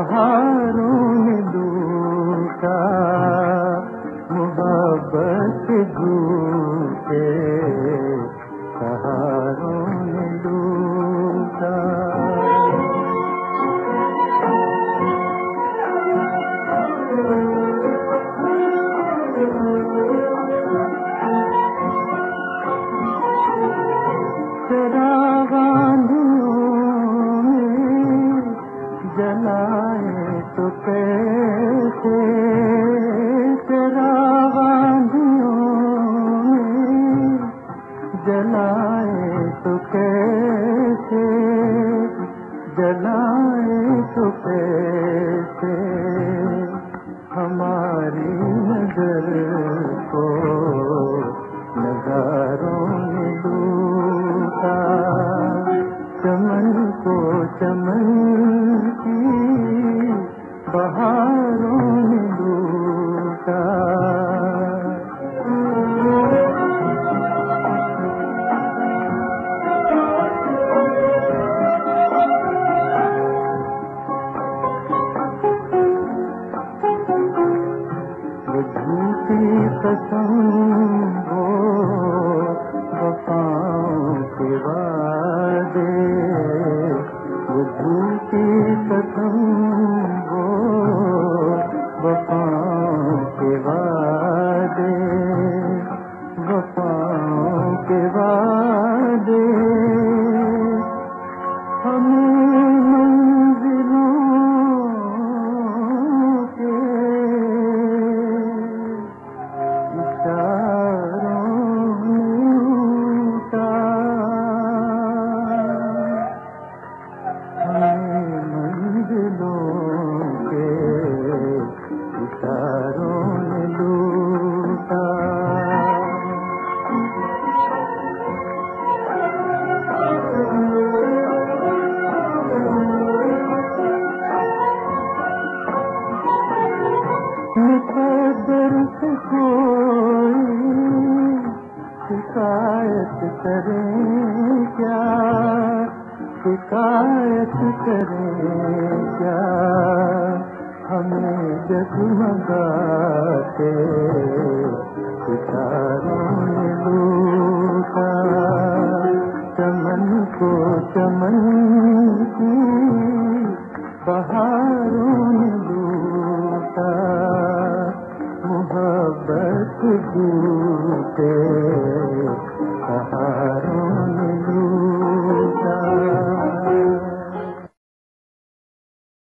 बहारों ने लूटा, मोहब्बत झूठे सहारों ने लूटा। जलाए तो कैसे चरागाहियों में, जलाए तो कैसे, जलाए तो कैसे हमारी नजर को नजारों ने लूटा। चमन को चमन की बहारों ने लूटा। वो झूठी कसम वो वफाओं के वादे, वो झूठी कसम वो वफाओं के वादे, वफाओं के वादे हमें मंजिलों के इशारों में लूटा। हमें मंजिलों के इशारों में लूटा। मुकद्दर से कोई शिकायत करें क्या, शिकायत करें क्या, हमें जगमगाते सितारों ने लूटा। चमन को चमन की बहारों ने लूटा। मोहब्बत झूठे सहारों